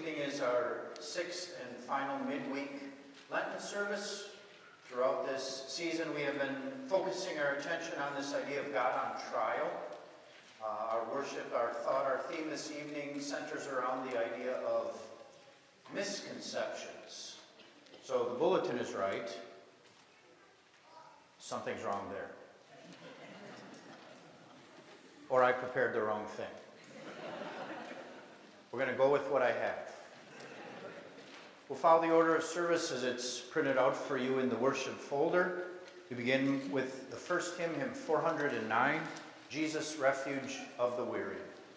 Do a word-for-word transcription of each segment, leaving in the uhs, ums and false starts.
evening is our sixth and final midweek Lenten service. Throughout this season, we have been focusing our attention on this idea of God on trial. Uh, our worship, our thought, our theme this evening centers around the idea of misconceptions. So the bulletin is right. Something's wrong there. Or I prepared the wrong thing. We're going to go with what I have. We'll follow the order of service as it's printed out for you in the worship folder. We begin with the first hymn, hymn four hundred nine, Jesus, Refuge of the Weary.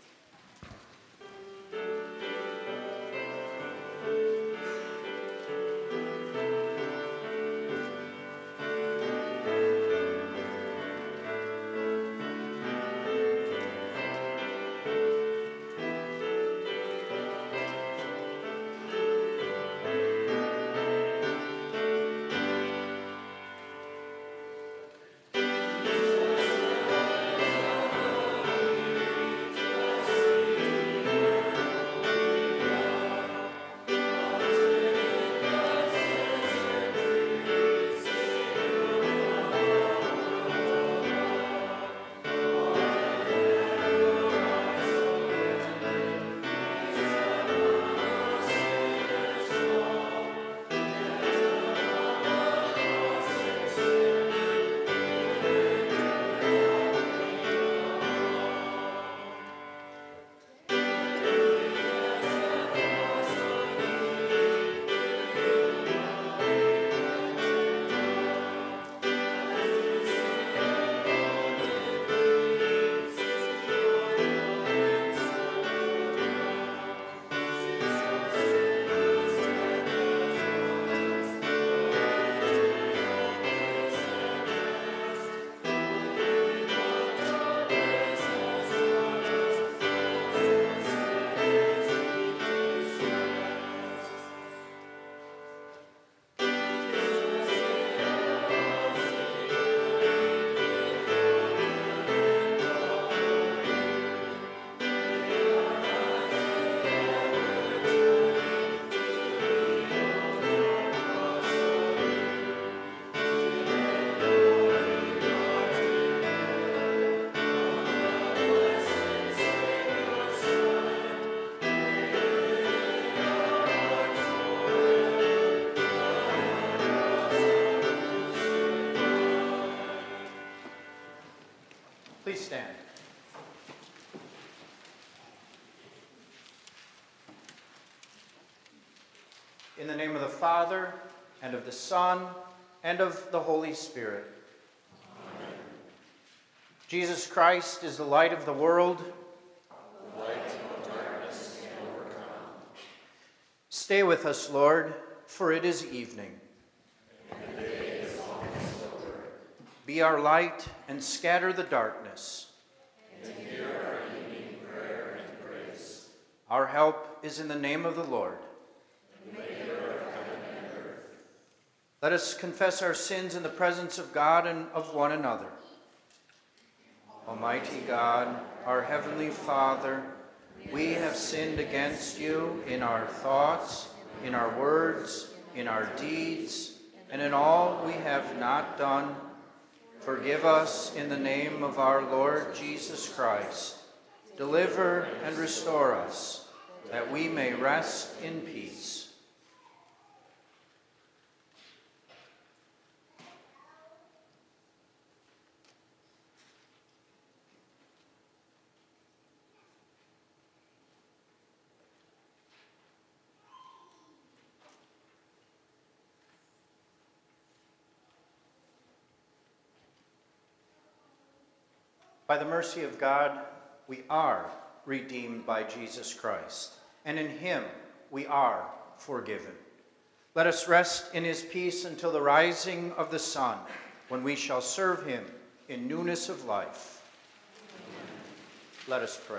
Please stand. In the name of the Father, and of the Son, and of the Holy Spirit. Amen. Jesus Christ is the light of the world. The light of darkness can overcome. Stay with us, Lord, for it is evening. And the day is almost over. Be our light and scatter the darkness. And hear our evening prayer and grace. Our help is in the name of the Lord. The maker of heaven and earth. Let us confess our sins in the presence of God and of one another. Almighty God, our heavenly Father, we have sinned against you in our thoughts, in our words, in our deeds, and in all we have not done. Forgive us in the name of our Lord Jesus Christ. Deliver and restore us, that we may rest in peace. By the mercy of God, we are redeemed by Jesus Christ, and in him we are forgiven. Let us rest in his peace until the rising of the sun, when we shall serve him in newness of life. Amen. Let us pray.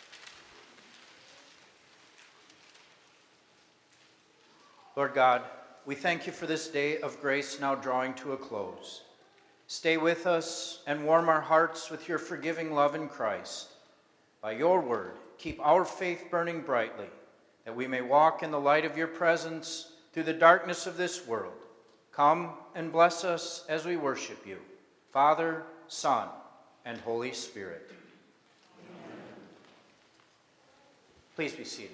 Lord God, we thank you for this day of grace now drawing to a close. Stay with us and warm our hearts with your forgiving love in Christ. By your word, keep our faith burning brightly, that we may walk in the light of your presence through the darkness of this world. Come and bless us as we worship you, Father, Son, and Holy Spirit. Amen. Please be seated.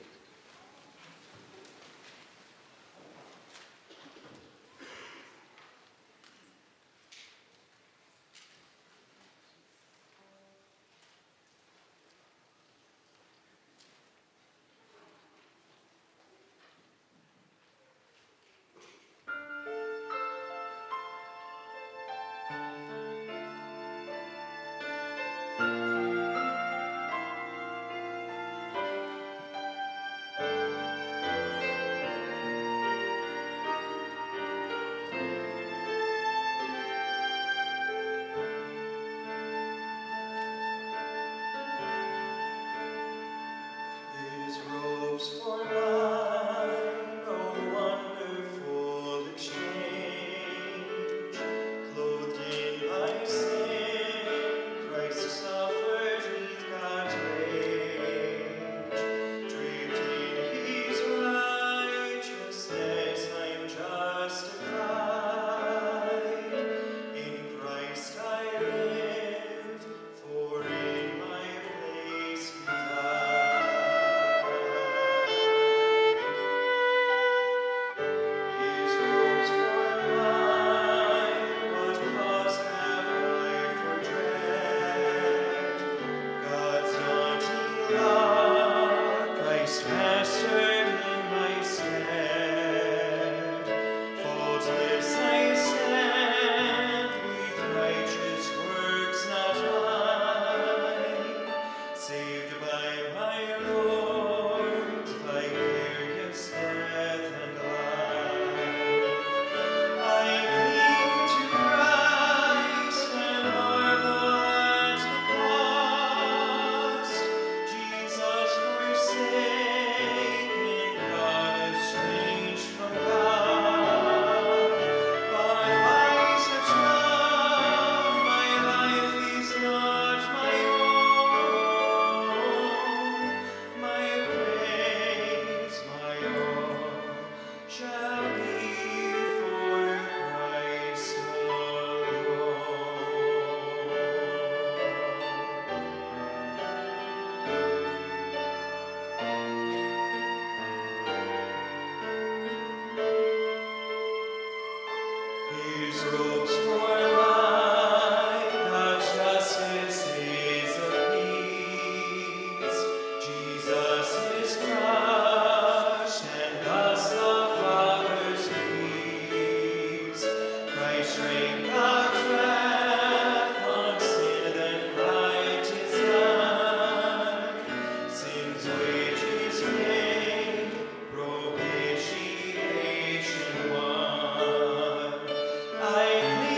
I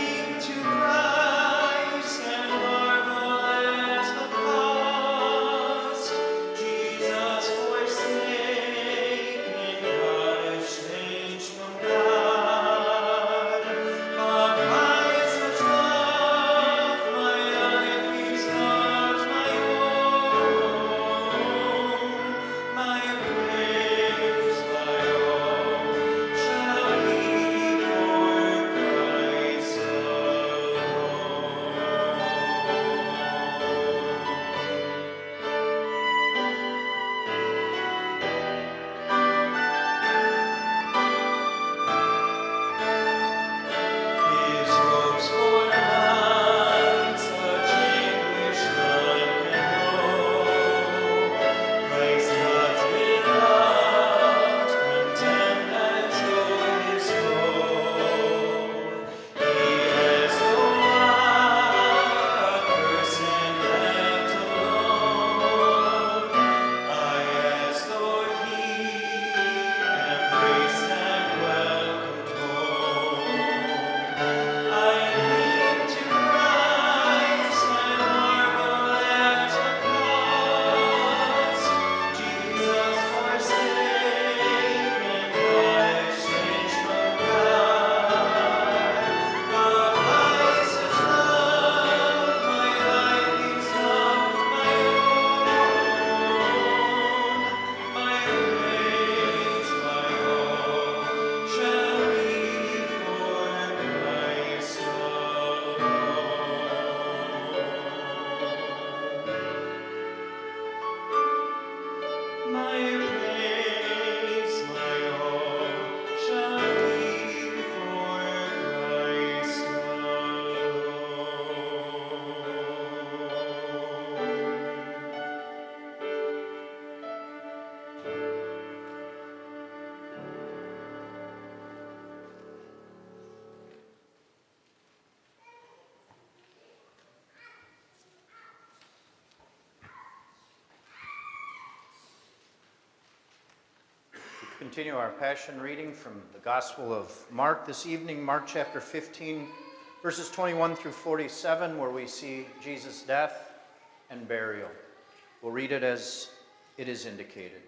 Continue our Passion reading from the Gospel of Mark this evening, Mark chapter fifteen, verses twenty-one through forty-seven, where we see Jesus' death and burial. We'll read it as it is indicated.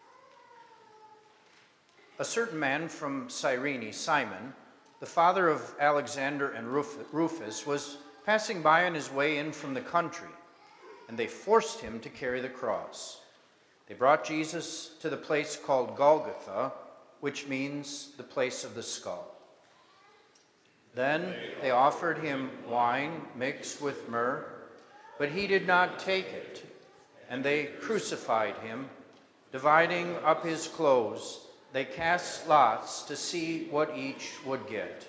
A certain man from Cyrene, Simon, the father of Alexander and Rufus, was passing by on his way in from the country, and they forced him to carry the cross. They brought Jesus to the place called Golgotha, which means the place of the skull. Then they offered him wine mixed with myrrh, but he did not take it, and they crucified him. Dividing up his clothes, they cast lots to see what each would get.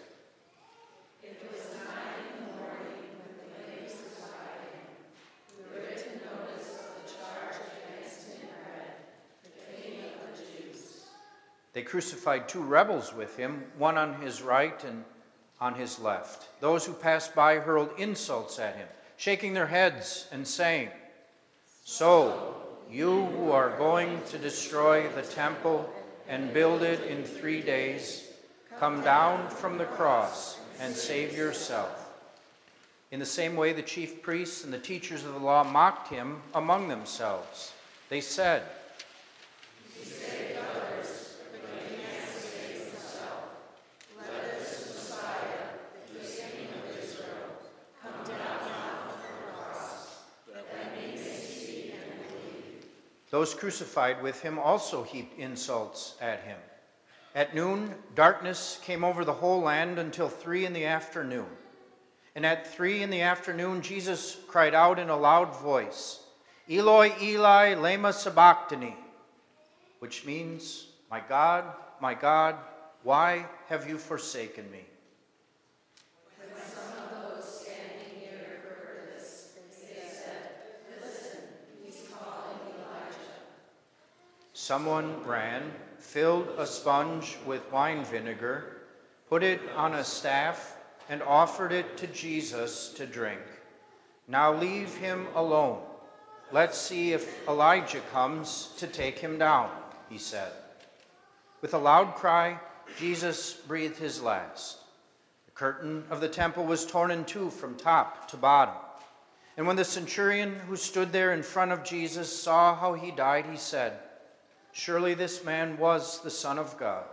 They crucified two rebels with him, one on his right and on his left. Those who passed by hurled insults at him, shaking their heads and saying, "So, you who are going to destroy the temple and build it in three days, come down from the cross and save yourself." In the same way, the chief priests and the teachers of the law mocked him among themselves. They said, those crucified with him also heaped insults at him. At noon, darkness came over the whole land until three in the afternoon. And at three in the afternoon, Jesus cried out in a loud voice, "Eloi, Eli, lema sabachthani," which means, "My God, my God, why have you forsaken me?" Someone ran, filled a sponge with wine vinegar, put it on a staff, and offered it to Jesus to drink. "Now leave him alone. Let's see if Elijah comes to take him down," he said. With a loud cry, Jesus breathed his last. The curtain of the temple was torn in two from top to bottom. And when the centurion who stood there in front of Jesus saw how he died, he said, "Surely this man was the Son of God."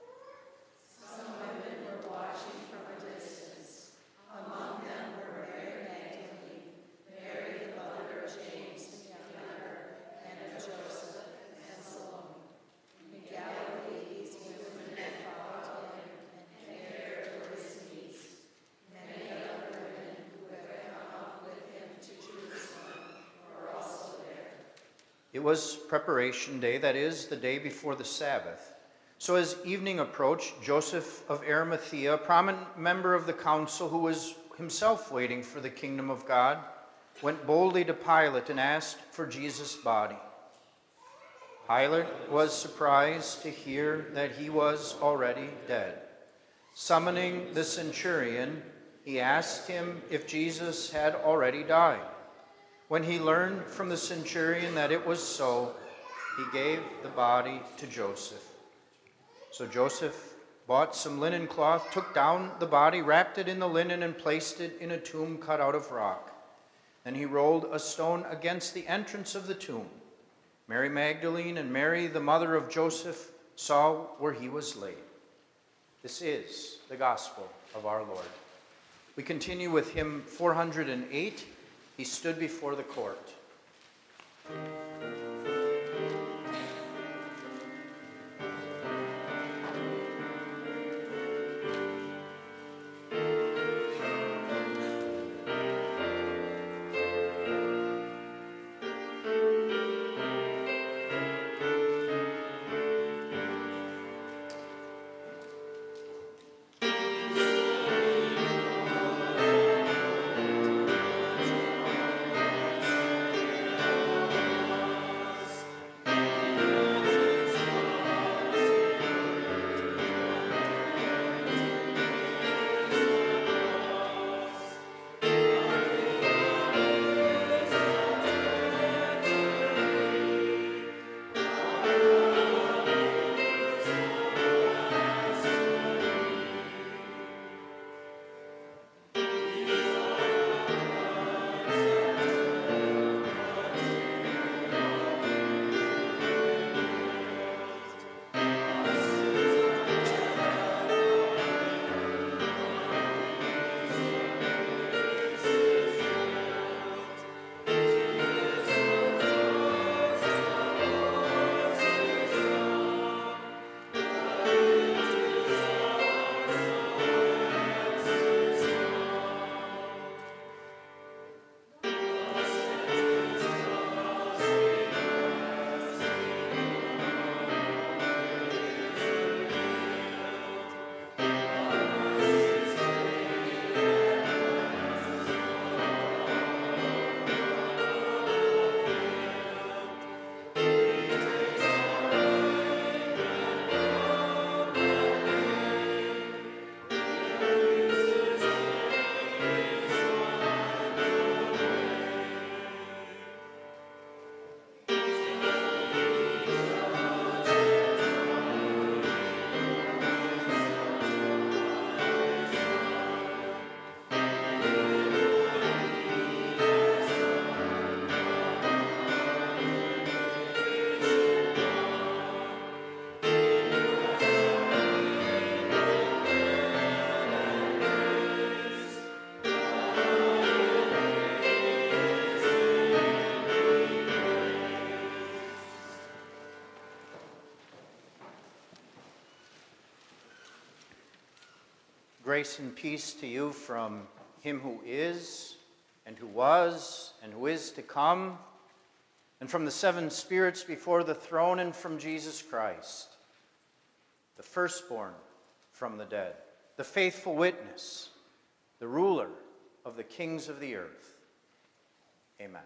Some women were watching from a distance. Among them were Mary Magdalene, Mary the mother of James the younger, and of Joseph, and Salome. In Galilee these women had followed him and cared for his needs. Many other women who had come up with him to Jerusalem were also there. It was preparation day, that is, the day before the Sabbath. So as evening approached, Joseph of Arimathea, a prominent member of the council who was himself waiting for the kingdom of God, went boldly to Pilate and asked for Jesus' body. Pilate was surprised to hear that he was already dead. Summoning the centurion, he asked him if Jesus had already died. When he learned from the centurion that it was so, he gave the body to Joseph. So Joseph bought some linen cloth, took down the body, wrapped it in the linen, and placed it in a tomb cut out of rock. Then he rolled a stone against the entrance of the tomb. Mary Magdalene and Mary, the mother of Joseph, saw where he was laid. This is the gospel of our Lord. We continue with hymn four hundred eight. He stood before the court. Grace and peace to you from him who is, and who was, and who is to come, and from the seven spirits before the throne, and from Jesus Christ, the firstborn from the dead, the faithful witness, the ruler of the kings of the earth. Amen.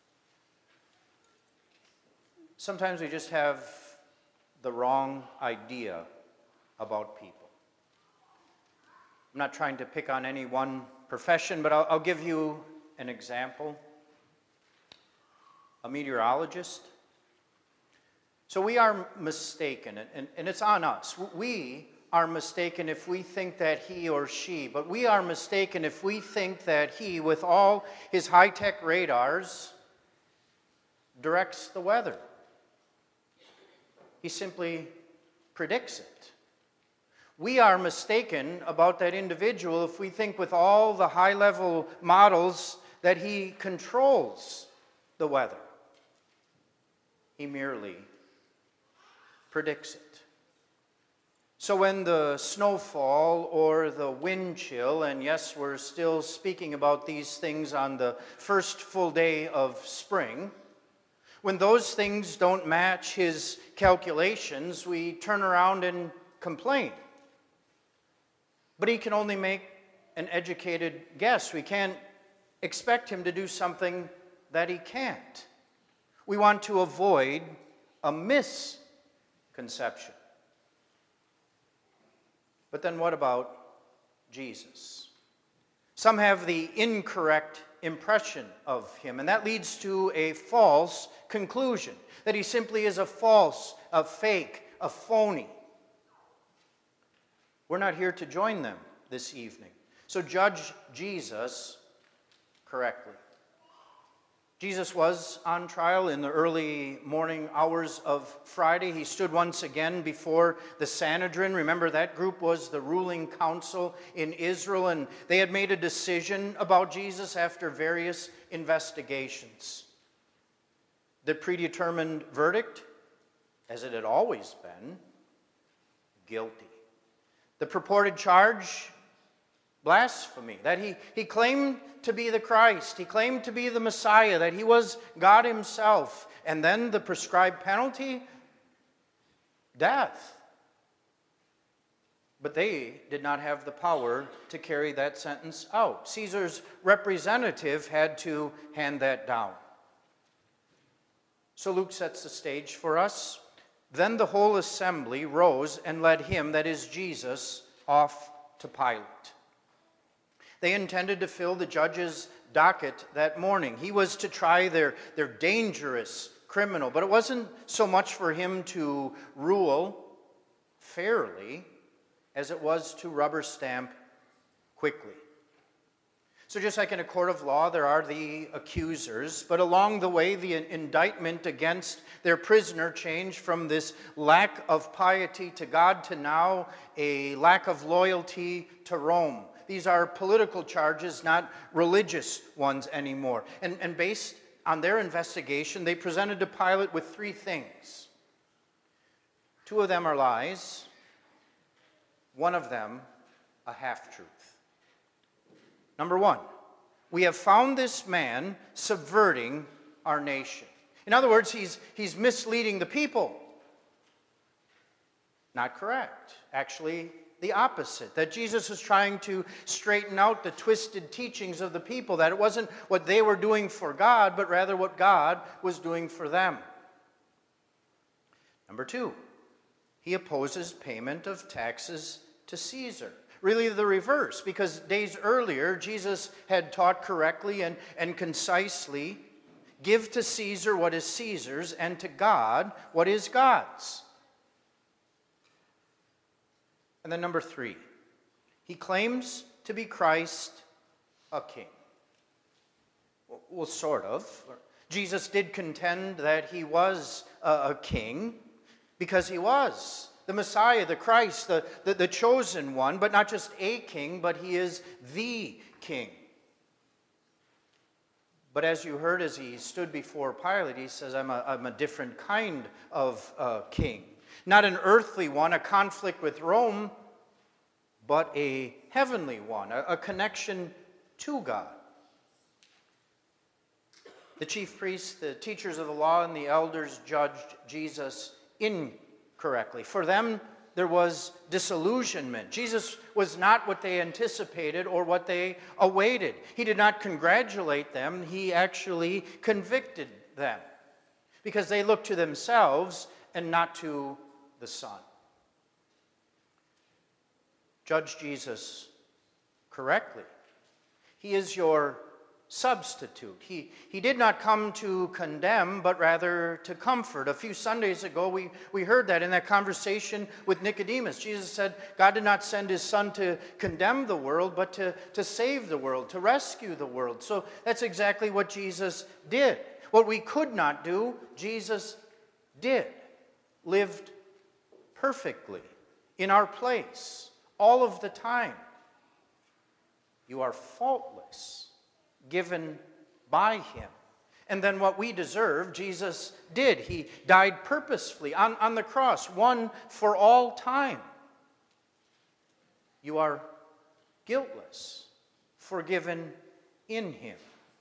Sometimes we just have the wrong idea about people. I'm not trying to pick on any one profession, but I'll, I'll give you an example. A meteorologist. So we are mistaken, and, and it's on us. We are mistaken if we think that he or she, but we are mistaken if we think that he, with all his high-tech radars, directs the weather. He simply predicts it. We are mistaken about that individual if we think with all the high-level models that he controls the weather. He merely predicts it. So when the snowfall or the wind chill, and yes, we're still speaking about these things on the first full day of spring, when those things don't match his calculations, we turn around and complain. But he can only make an educated guess. We can't expect him to do something that he can't. We want to avoid a misconception. But then what about Jesus? Some have the incorrect impression of him, and that leads to a false conclusion, that he simply is a false, a fake, a phony. We're not here to join them this evening. So judge Jesus correctly. Jesus was on trial in the early morning hours of Friday. He stood once again before the Sanhedrin. Remember, that group was the ruling council in Israel, and they had made a decision about Jesus after various investigations. The predetermined verdict, as it had always been, guilty. The purported charge, blasphemy, that he, he claimed to be the Christ, he claimed to be the Messiah, that he was God himself. And then the prescribed penalty, death. But they did not have the power to carry that sentence out. Caesar's representative had to hand that down. So Luke sets the stage for us. Then the whole assembly rose and led him, that is Jesus, off to Pilate. They intended to fill the judge's docket that morning. He was to try their, their dangerous criminal, but it wasn't so much for him to rule fairly as it was to rubber stamp quickly. So just like in a court of law, there are the accusers, but along the way, the indictment against their prisoner changed from this lack of piety to God to now a lack of loyalty to Rome. These are political charges, not religious ones anymore. And, and based on their investigation, they presented to Pilate with three things. Two of them are lies. One of them, a half-truth. Number one, we have found this man subverting our nation. In other words, he's, he's misleading the people. Not correct. Actually, the opposite. That Jesus was trying to straighten out the twisted teachings of the people, that it wasn't what they were doing for God, but rather what God was doing for them. Number two, he opposes payment of taxes to Caesar. Really the reverse, because days earlier, Jesus had taught correctly and, and concisely, give to Caesar what is Caesar's, and to God what is God's. And then number three, he claims to be Christ, a king. Well, sort of. Jesus did contend that he was a king, because he was the Messiah, the Christ, the, the, the chosen one, but not just a king, but he is the king. But as you heard as he stood before Pilate, he says, I'm a, I'm a different kind of uh, king. Not an earthly one, a conflict with Rome, but a heavenly one, a, a connection to God. The chief priests, the teachers of the law, and the elders judged Jesus incorrectly. For them, there was disillusionment. Jesus was not what they anticipated or what they awaited. He did not congratulate them. He actually convicted them because they looked to themselves and not to the Son. Judge Jesus correctly. He is your substitute. He, he did not come to condemn, but rather to comfort. A few Sundays ago, we, we heard that in that conversation with Nicodemus. Jesus said God did not send his Son to condemn the world, but to, to save the world, to rescue the world. So that's exactly what Jesus did. What we could not do, Jesus did. Lived perfectly in our place all of the time. You are faultless, given by him. And then what we deserve, Jesus did. He died purposefully on, on the cross, one for all time. You are guiltless, forgiven in him.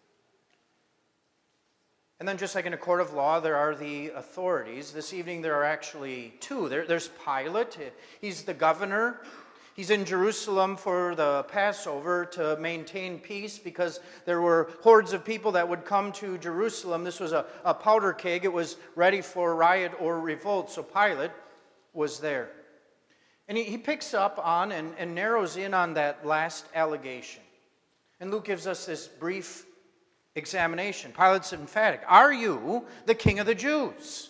And then just like in a court of law, there are the authorities. This evening there are actually two. There, there's Pilate. He's the governor. He's in Jerusalem for the Passover to maintain peace because there were hordes of people that would come to Jerusalem. This was a, a powder keg. It was ready for riot or revolt. So Pilate was there. And he, he picks up on and, and narrows in on that last allegation. And Luke gives us this brief examination. Pilate's emphatic. Are you the king of the Jews?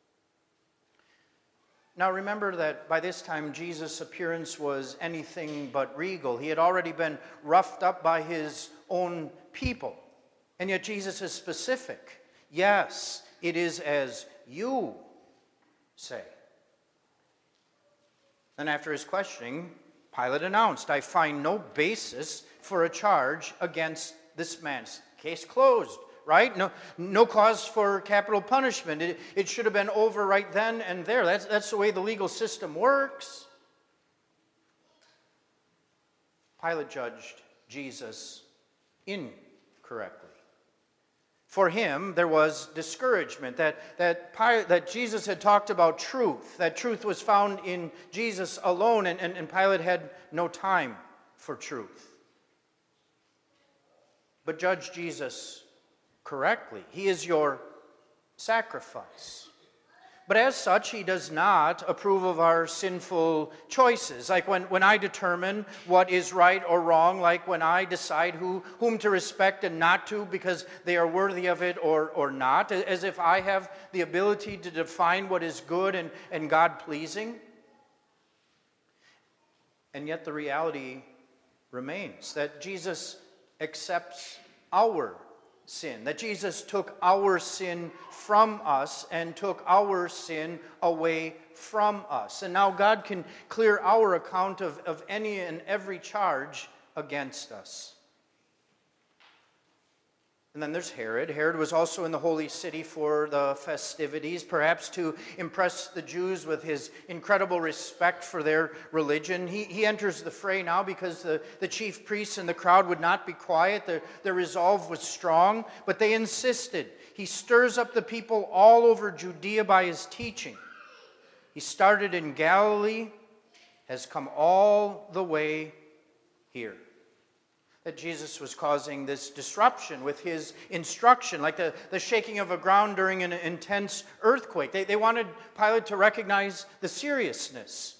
Now remember that by this time Jesus' appearance was anything but regal. He had already been roughed up by his own people. And yet Jesus is specific. Yes, it is as you say. Then after his questioning, Pilate announced, I find no basis for a charge against this man. Case closed. Right? No, no cause for capital punishment. It, it should have been over right then and there. That's, that's the way the legal system works. Pilate judged Jesus incorrectly. For him, there was discouragement that, that, Pilate, that Jesus had talked about truth, that truth was found in Jesus alone, and, and, and Pilate had no time for truth. But judge Jesus correctly. He is your sacrifice. But as such, he does not approve of our sinful choices. Like when, when I determine what is right or wrong, like when I decide who, whom to respect and not to because they are worthy of it or, or not, as if I have the ability to define what is good and, and God-pleasing. And yet the reality remains that Jesus accepts our sin, that Jesus took our sin from us and took our sin away from us. And now God can clear our account of, of any and every charge against us. And then there's Herod. Herod was also in the holy city for the festivities, perhaps to impress the Jews with his incredible respect for their religion. He, he enters the fray now because the, the chief priests and the crowd would not be quiet. Their, their resolve was strong, but they insisted. He stirs up the people all over Judea by his teaching. He started in Galilee, has come all the way here. That Jesus was causing this disruption with his instruction, like the, the shaking of a ground during an intense earthquake. They, they wanted Pilate to recognize the seriousness.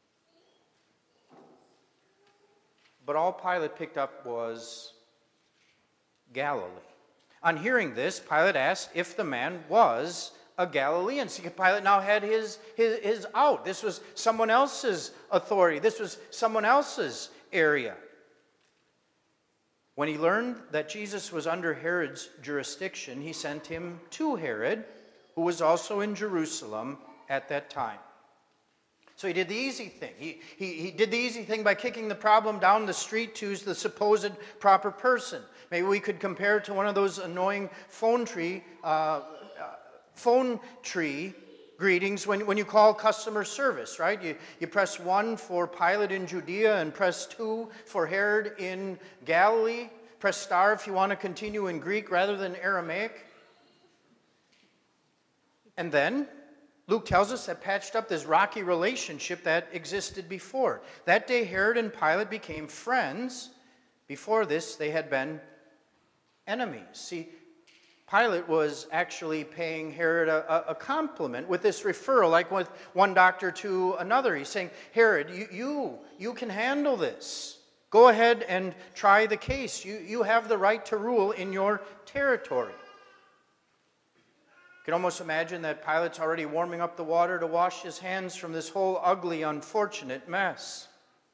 But all Pilate picked up was Galilee. On hearing this, Pilate asked if the man was a Galilean. See, Pilate now had his, his, his out. This was someone else's authority. This was someone else's area. When he learned that Jesus was under Herod's jurisdiction, he sent him to Herod, who was also in Jerusalem at that time. So he did the easy thing. He, he, he did the easy thing by kicking the problem down the street to the supposed proper person. Maybe we could compare it to one of those annoying phone tree, uh, phone tree greetings when, when you call customer service, right? You, you press one for Pilate in Judea and press two for Herod in Galilee. Press star if you want to continue in Greek rather than Aramaic. And then Luke tells us that patched up this rocky relationship that existed before. That day Herod and Pilate became friends. Before this, they had been enemies. See, Pilate was actually paying Herod a, a compliment with this referral, like with one doctor to another. He's saying, Herod, you, you, you can handle this. Go ahead and try the case. You, you have the right to rule in your territory. You can almost imagine that Pilate's already warming up the water to wash his hands from this whole ugly, unfortunate mess.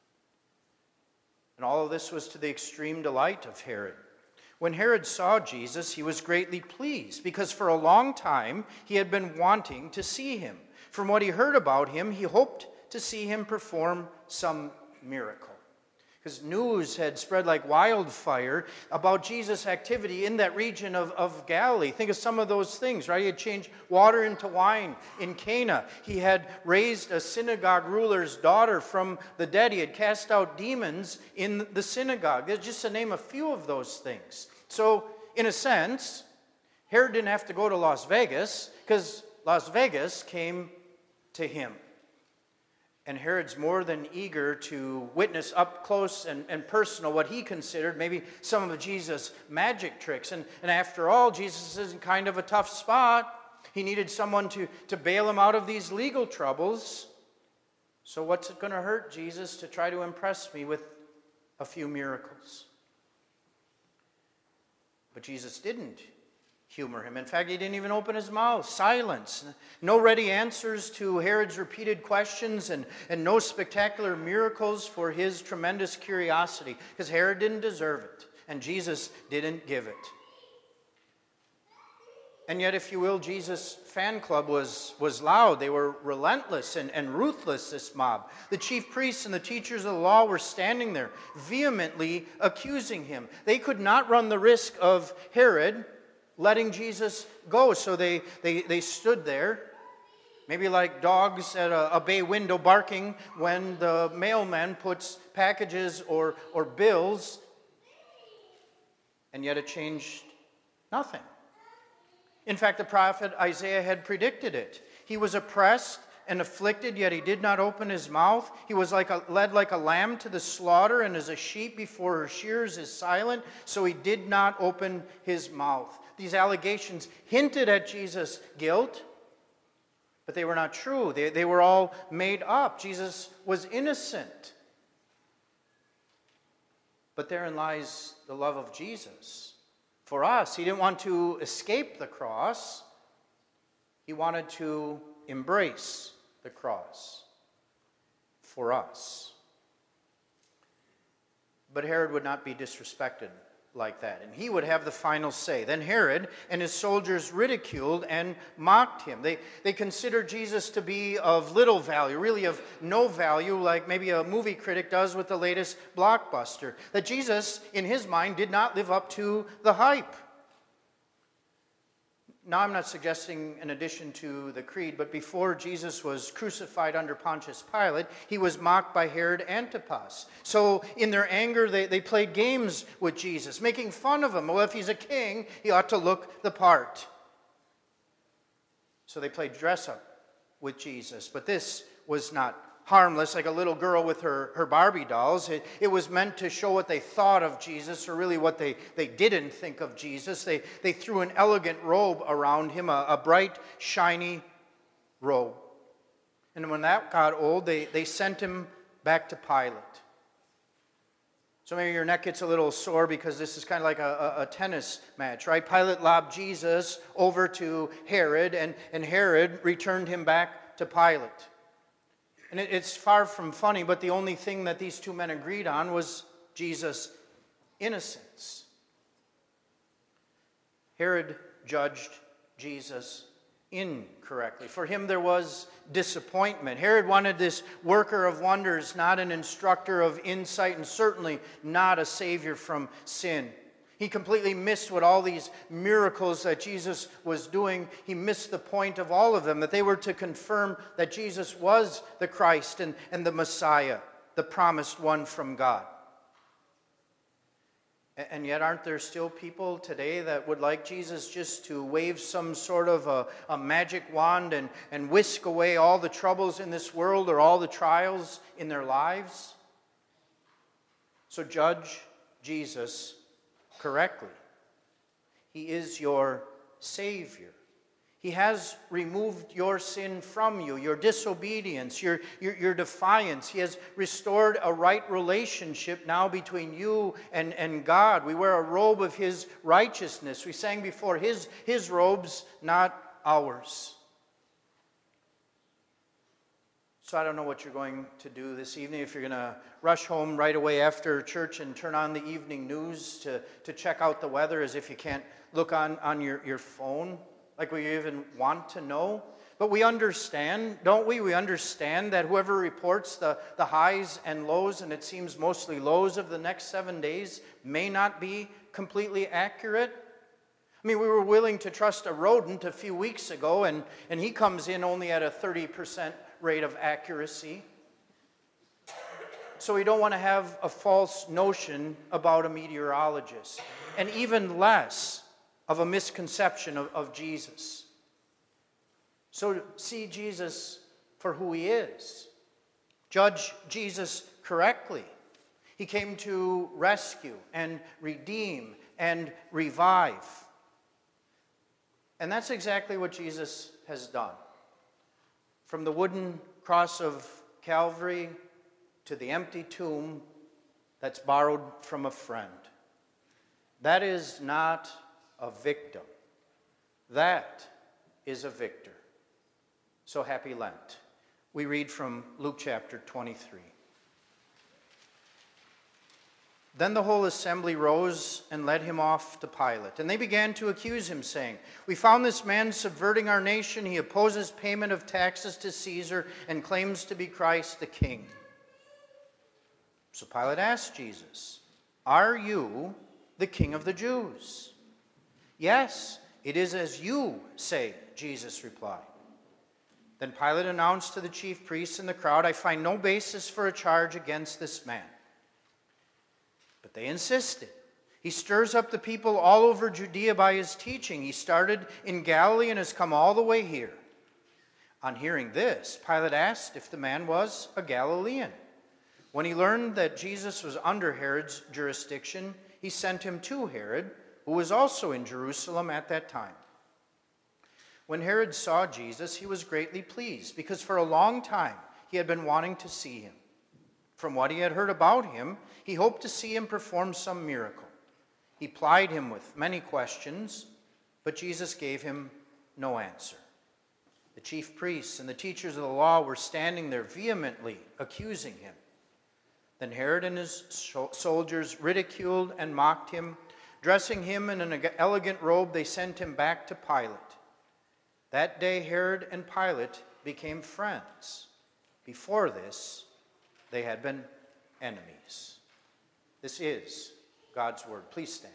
And all of this was to the extreme delight of Herod. When Herod saw Jesus, he was greatly pleased, because for a long time he had been wanting to see him. From what he heard about him, he hoped to see him perform some miracle. Because news had spread like wildfire about Jesus' activity in that region of, of Galilee. Think of some of those things, right? He had changed water into wine in Cana. He had raised a synagogue ruler's daughter from the dead. He had cast out demons in the synagogue. That's just to name a few of those things. So, in a sense, Herod didn't have to go to Las Vegas, because Las Vegas came to him. And Herod's more than eager to witness up close and, and personal what he considered maybe some of Jesus' magic tricks. And, and after all, Jesus is in kind of a tough spot. He needed someone to, to bail him out of these legal troubles. So what's it going to hurt Jesus to try to impress me with a few miracles? But Jesus didn't humor him. In fact, he didn't even open his mouth. Silence. No ready answers to Herod's repeated questions, and, and no spectacular miracles for his tremendous curiosity, because Herod didn't deserve it, and Jesus didn't give it. And yet, if you will, Jesus' fan club was, was loud. They were relentless and, and ruthless, this mob. The chief priests and the teachers of the law were standing there, vehemently accusing him. They could not run the risk of Herod letting Jesus go. So they, they, they stood there, maybe like dogs at a, a bay window barking when the mailman puts packages or, or bills, and yet it changed nothing. In fact, the prophet Isaiah had predicted it. He was oppressed and afflicted, yet he did not open his mouth. He was like a, led like a lamb to the slaughter, and as a sheep before her shears is silent, so he did not open his mouth. These allegations hinted at Jesus' guilt, but they were not true. They, they were all made up. Jesus was innocent. But therein lies the love of Jesus for us. He didn't want to escape the cross. He wanted to embrace the cross for us. But Herod would not be disrespected like that, and he would have the final say. Then Herod and his soldiers ridiculed and mocked him. They, they considered Jesus to be of little value, really of no value, like maybe a movie critic does with the latest blockbuster. That Jesus, in his mind, did not live up to the hype. Now, I'm not suggesting an addition to the creed, but before Jesus was crucified under Pontius Pilate, he was mocked by Herod Antipas. So in their anger, they, they played games with Jesus, making fun of him. Well, if he's a king, he ought to look the part. So they played dress-up with Jesus. But this was not harmless, like a little girl with her, her Barbie dolls. It, it was meant to show what they thought of Jesus, or really what they, they didn't think of Jesus. They, they threw an elegant robe around him, a, a bright, shiny robe. And when that got old, they, they sent him back to Pilate. So maybe your neck gets a little sore because this is kind of like a, a, a tennis match, right? Pilate lobbed Jesus over to Herod, and, and Herod returned him back to Pilate. And it's far from funny, but the only thing that these two men agreed on was Jesus' innocence. Herod judged Jesus incorrectly. For him, there was disappointment. Herod wanted this worker of wonders, not an instructor of insight, and certainly not a savior from sin. He completely missed what all these miracles that Jesus was doing, he missed the point of all of them, that they were to confirm that Jesus was the Christ and, and the Messiah, the promised one from God. And yet, aren't there still people today that would like Jesus just to wave some sort of a, a magic wand and, and whisk away all the troubles in this world or all the trials in their lives? So judge Jesus correctly. He is your Savior. He has removed your sin from you, your disobedience, your, your, your defiance. He has restored a right relationship now between you and, and God. We wear a robe of His righteousness. We sang before, His, His robes, not ours. So I don't know what you're going to do this evening. If you're going to rush home right away after church and turn on the evening news to, to check out the weather as if you can't look on, on your, your phone, like we even want to know. But we understand, don't we? We understand that whoever reports the, the highs and lows, and it seems mostly lows of the next seven days, may not be completely accurate. I mean, we were willing to trust a rodent a few weeks ago, and, and he comes in only at a thirty percent rate of accuracy. So we don't want to have a false notion about a meteorologist, and even less of a misconception of, of Jesus. So see Jesus for who He is. Judge Jesus correctly. He came to rescue and redeem and revive. And that's exactly what Jesus has done. From the wooden cross of Calvary to the empty tomb that's borrowed from a friend. That is not a victim. That is a victor. So happy Lent. We read from Luke chapter twenty-three. Then the whole assembly rose and led him off to Pilate. And they began to accuse him, saying, "We found this man subverting our nation. He opposes payment of taxes to Caesar and claims to be Christ the King." So Pilate asked Jesus, "Are you the King of the Jews?" "Yes, it is as you say," Jesus replied. Then Pilate announced to the chief priests and the crowd, "I find no basis for a charge against this man." But they insisted. "He stirs up the people all over Judea by his teaching. He started in Galilee and has come all the way here." On hearing this, Pilate asked if the man was a Galilean. When he learned that Jesus was under Herod's jurisdiction, he sent him to Herod, who was also in Jerusalem at that time. When Herod saw Jesus, he was greatly pleased, because for a long time he had been wanting to see him. From what he had heard about him, he hoped to see him perform some miracle. He plied him with many questions, but Jesus gave him no answer. The chief priests and the teachers of the law were standing there vehemently accusing him. Then Herod and his soldiers ridiculed and mocked him. Dressing him in an elegant robe, they sent him back to Pilate. That day, Herod and Pilate became friends. Before this, they had been enemies. This is God's word. Please stand.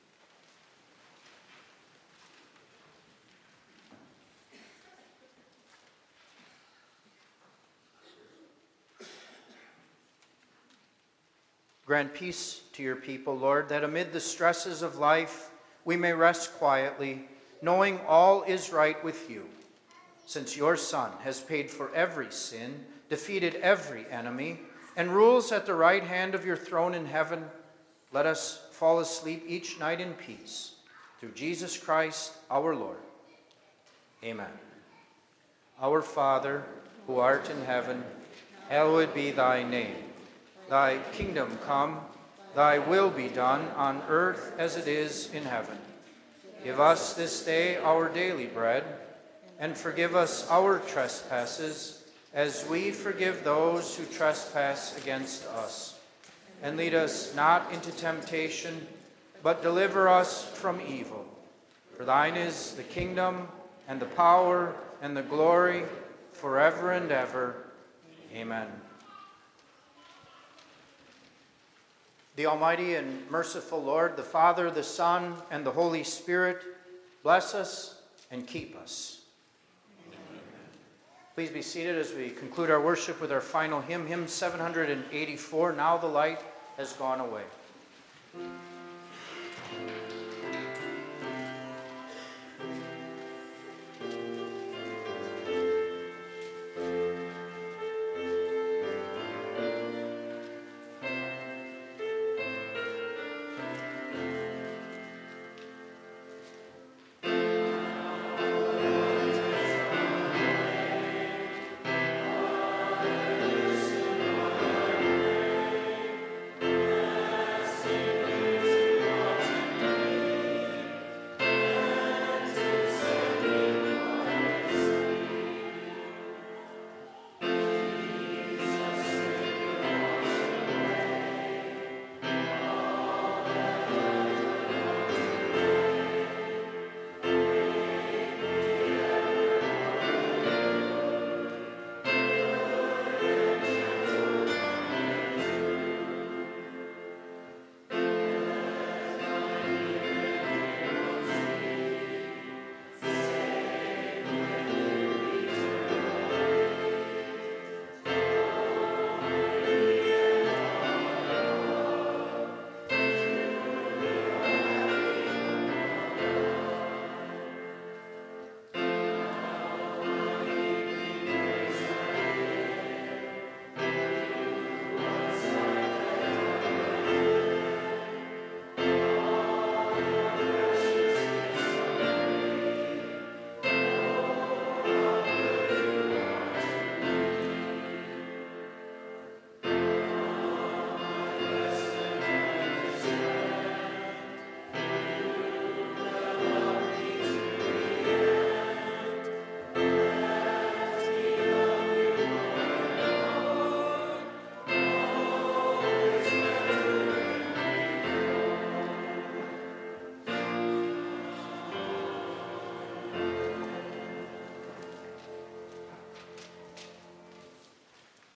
Grant peace to your people, Lord, that amid the stresses of life we may rest quietly, knowing all is right with you, since your Son has paid for every sin, defeated every enemy, and rules at the right hand of your throne in heaven. Let us fall asleep each night in peace. Through Jesus Christ our Lord. Amen. Our Father, who art in heaven, hallowed be thy name. Thy kingdom come, thy will be done on earth as it is in heaven. Give us this day our daily bread, and forgive us our trespasses, as we forgive those who trespass against us. And lead us not into temptation, but deliver us from evil. For thine is the kingdom, and the power, and the glory, forever and ever. Amen. The Almighty and merciful Lord, the Father, the Son, and the Holy Spirit, bless us and keep us. Amen. Please be seated as we conclude our worship with our final hymn, hymn seven hundred eighty-four, Now the Light Has Gone Away.